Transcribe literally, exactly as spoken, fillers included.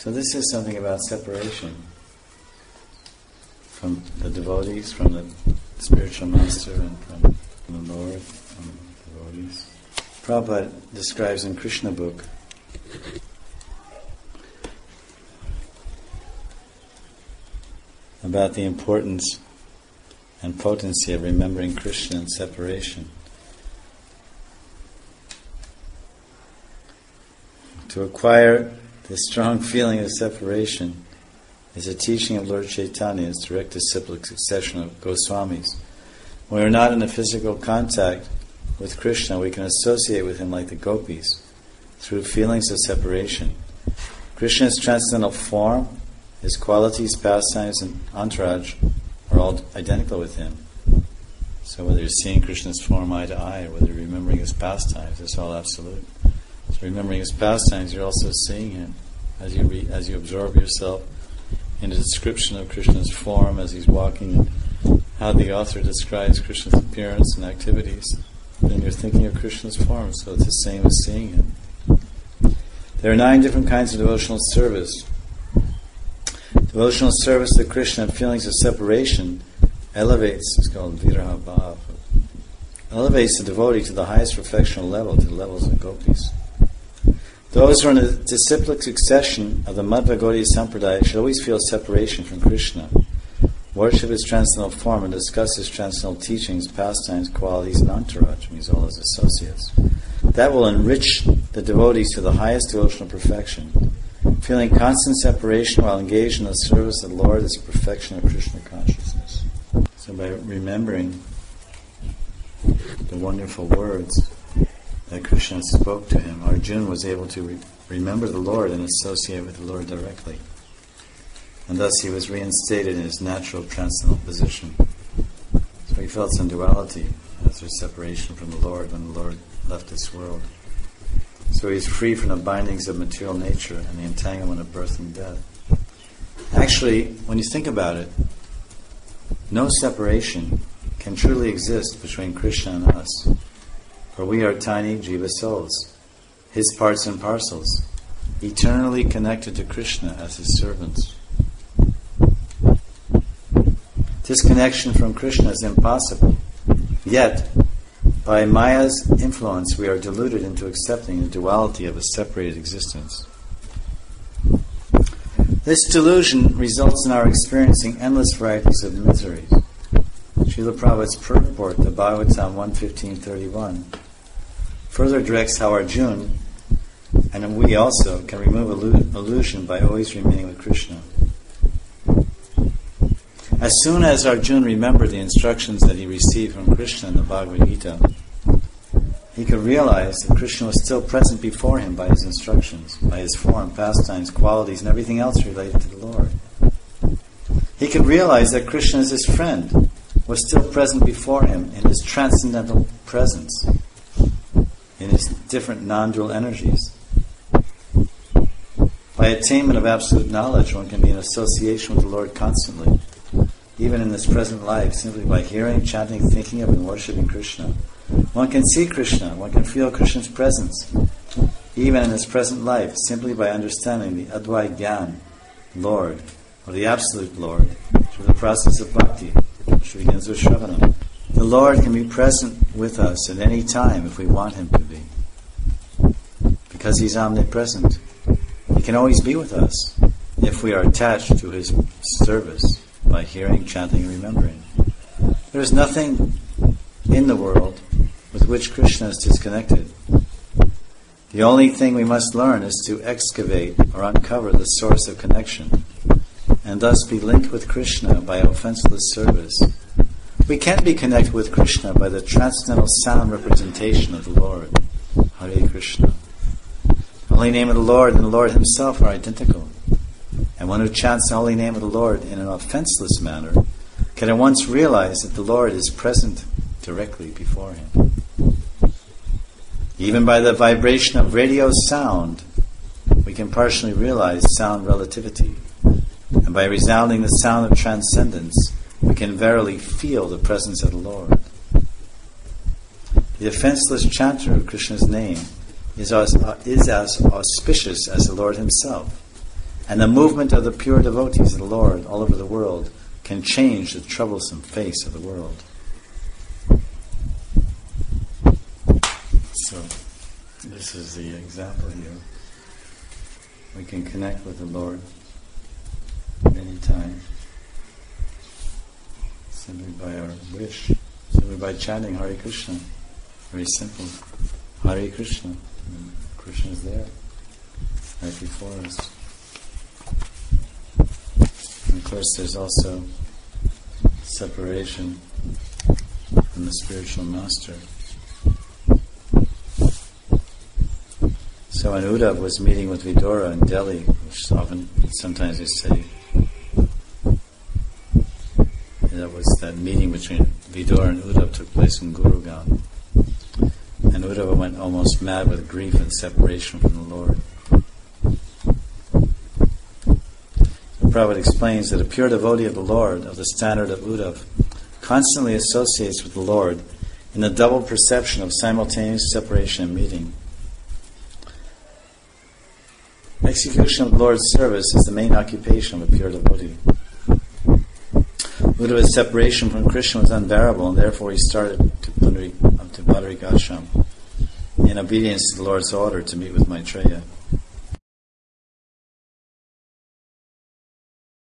So this is something about separation from the devotees, from the spiritual master, and from, from the Lord, from the devotees. Prabhupada describes in Krishna book about the importance and potency of remembering Krishna in separation. To acquire this strong feeling of separation is a teaching of Lord Chaitanya's direct disciplic succession of Goswamis. When we are not in a physical contact with Krishna, we can associate with him like the gopis through feelings of separation. Krishna's transcendental form, his qualities, pastimes, and entourage are all identical with him. So whether you're seeing Krishna's form eye to eye, or whether you're remembering his pastimes, it's all absolute. So remembering his pastimes, you're also seeing him as you re- as you absorb yourself in the description of Krishna's form as he's walking, and how the author describes Krishna's appearance and activities. Then you're thinking of Krishna's form, so it's the same as seeing him. There are nine different kinds of devotional service. Devotional service to Krishna and feelings of separation elevates, it's called Viraha Bhav, elevates the devotee to the highest perfectional level, to the levels of gopis. Those who are in the disciplic succession of the Madhva Gaudiya Sampradaya should always feel separation from Krishna, worship his transcendental form, and discuss his transcendental teachings, pastimes, qualities, and entourage, means all his associates. That will enrich the devotees to the highest devotional perfection. Feeling constant separation while engaged in the service of the Lord is the perfection of Krishna consciousness. So by remembering the wonderful words that Krishna spoke to him, Arjuna was able to re- remember the Lord and associate with the Lord directly. And thus he was reinstated in his natural transcendental position. So he felt some duality as their separation from the Lord when the Lord left this world. So he is free from the bindings of material nature and the entanglement of birth and death. Actually, when you think about it, no separation can truly exist between Krishna and us. For we are tiny jiva souls, his parts and parcels, eternally connected to Krishna as his servants. Disconnection from Krishna is impossible. Yet, by Maya's influence, we are deluded into accepting the duality of a separated existence. This delusion results in our experiencing endless varieties of miseries. Srila Prabhupada's purport, the Bhagavatam one fifteen thirty-one, further directs how Arjuna, and we also, can remove illusion by always remaining with Krishna. As soon as Arjuna remembered the instructions that he received from Krishna in the Bhagavad Gita, he could realize that Krishna was still present before him by his instructions, by his form, pastimes, qualities, and everything else related to the Lord. He could realize that Krishna as his friend was still present before him in his transcendental presence, in his different non-dual energies. By attainment of absolute knowledge, one can be in association with the Lord constantly, even in this present life, simply by hearing, chanting, thinking of, and worshipping Krishna. One can see Krishna, one can feel Krishna's presence, even in this present life, simply by understanding the Advait Gyan, Lord, or the Absolute Lord, through the process of bhakti, which begins with Shravanam. The Lord can be present with us at any time if we want Him to be, because He's omnipresent. He can always be with us if we are attached to His service by hearing, chanting, and remembering. There is nothing in the world with which Krishna is disconnected. The only thing we must learn is to excavate or uncover the source of connection, and thus be linked with Krishna by offenseless service. We can be connected with Krishna by the transcendental sound representation of the Lord. Hare Krishna. The holy name of the Lord and the Lord Himself are identical. And one who chants the holy name of the Lord in an offenseless manner can at once realize that the Lord is present directly before him. Even by the vibration of radio sound, we can partially realize sound relativity. And by resounding the sound of transcendence, we can verily feel the presence of the Lord. The offenseless chanter of Krishna's name is as, is as auspicious as the Lord Himself. And the movement of the pure devotees of the Lord all over the world can change the troublesome face of the world. So, this is the example here. We can connect with the Lord anytime, simply by our wish, simply by chanting Hare Krishna. Very simple. Hare Krishna. And Krishna is there, right before us. And of course, there's also separation from the spiritual master. So when Uddhava was meeting with Vidura in Delhi, which often, sometimes we say, that was that meeting between Vidura and Uddhava took place in Gurugram. And Uddhava went almost mad with grief and separation from the Lord. The Prabhupada explains that a pure devotee of the Lord, of the standard of Uddhava, constantly associates with the Lord in the double perception of simultaneous separation and meeting. Execution of the Lord's service is the main occupation of a pure devotee. Uddhava's separation from Krishna was unbearable, and therefore he started to Pundarik, up to Badarik Ashram in obedience to the Lord's order to meet with Maitreya.